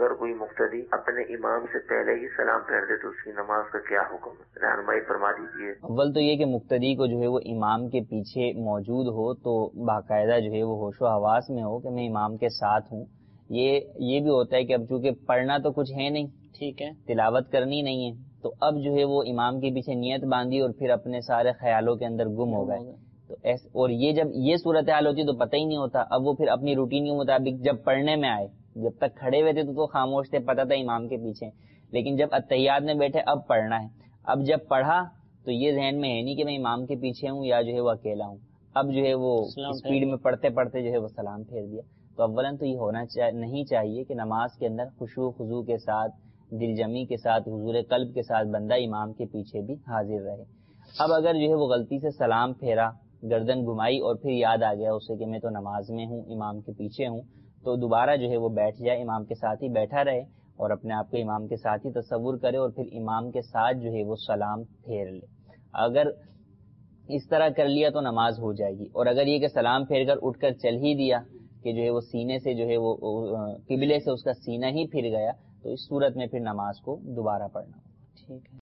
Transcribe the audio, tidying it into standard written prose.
اگر کوئی مقتدی اپنے امام سے پہلے ہی سلام پھیر دے تو اس کی نماز کا کیا حکم ہے؟ رہنمائی فرما دیجیے۔ اول تو یہ کہ مقتدی کو جو ہے وہ امام کے پیچھے موجود ہو تو باقاعدہ جو ہے وہ ہوش و حواس میں ہو کہ میں امام کے ساتھ ہوں۔ یہ بھی ہوتا ہے کہ اب چونکہ پڑھنا تو کچھ ہے نہیں، ٹھیک ہے، تلاوت کرنی نہیں ہے، تو اب جو ہے وہ امام کے پیچھے نیت باندھی اور پھر اپنے سارے خیالوں کے اندر گم ہو گئے، تو اور یہ جب یہ صورتحال ہوتی تو پتہ ہی نہیں ہوتا۔ اب وہ پھر اپنی روٹین کے مطابق جب پڑھنے میں آئے، جب تک کھڑے ہوئے تھے تو خاموش تھے، پتہ تھا امام کے پیچھے، لیکن جب اتحیات میں بیٹھے اب پڑھنا ہے، اب جب پڑھا تو یہ ذہن میں ہے نہیں کہ میں امام کے پیچھے ہوں یا جو ہے وہ اکیلا ہوں، اب جو ہے وہ اسپیڈ میں پڑھتے پڑھتے جو ہے وہ سلام پھیر دیا۔ تو اولاً تو یہ ہونا نہیں چاہیے کہ نماز کے اندر خشوع و خضوع کے ساتھ، دل جمی کے ساتھ، حضور قلب کے ساتھ بندہ امام کے پیچھے بھی حاضر رہے۔ اب اگر جو ہے وہ غلطی سے سلام پھیرا، گردن گھمائی اور پھر یاد آ گیا اسے کہ میں تو نماز میں ہوں، امام کے پیچھے ہوں، تو دوبارہ جو ہے وہ بیٹھ جائے، امام کے ساتھ ہی بیٹھا رہے اور اپنے آپ کو امام کے ساتھ ہی تصور کرے اور پھر امام کے ساتھ جو ہے وہ سلام پھیر لے۔ اگر اس طرح کر لیا تو نماز ہو جائے گی، اور اگر یہ کہ سلام پھیر کر اٹھ کر چل ہی دیا کہ جو ہے وہ سینے سے جو ہے وہ قبلے سے اس کا سینہ ہی پھر گیا، تو اس صورت میں پھر نماز کو دوبارہ پڑھنا ہوگا۔ ٹھیک ہے۔